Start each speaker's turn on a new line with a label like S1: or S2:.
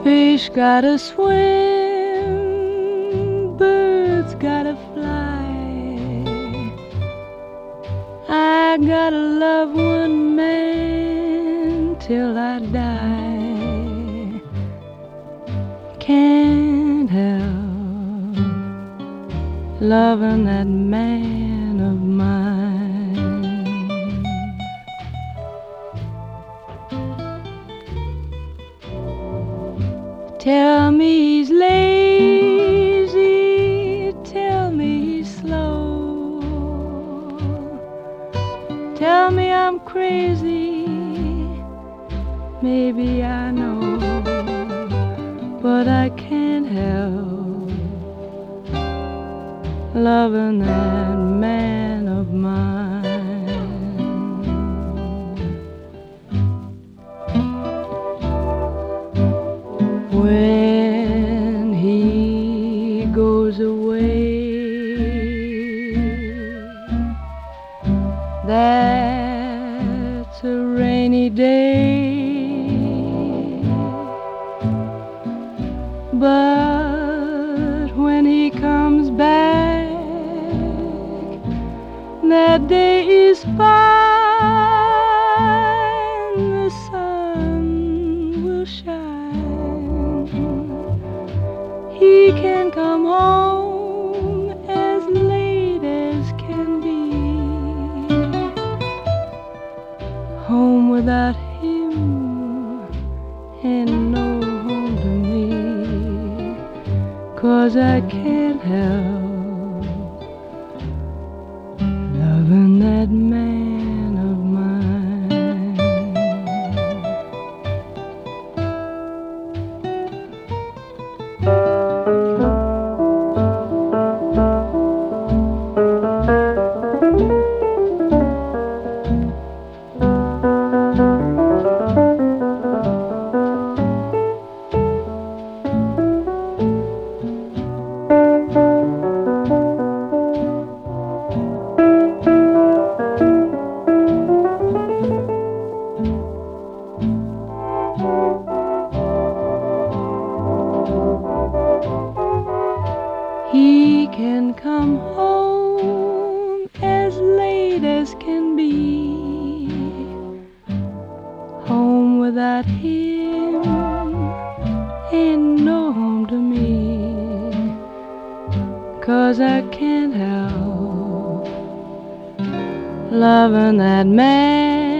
S1: Fish gotta swim, birds gotta fly. I gotta love one man till I die. Can't help loving that man of mine. Tell me he's lazy, tell me he's slow. Tell me I'm crazy, maybe I know, but I can't help loving that man of mine. When he goes away, that's a rainy day, but when he comes back, that day is fine. The sun will shine. He can come home as late as can be. Home without him ain't no home to me, 'cause I can't help loving that man of mine. He can come home as late as can be. Home without him ain't no home to me, 'cause I can't help loving that man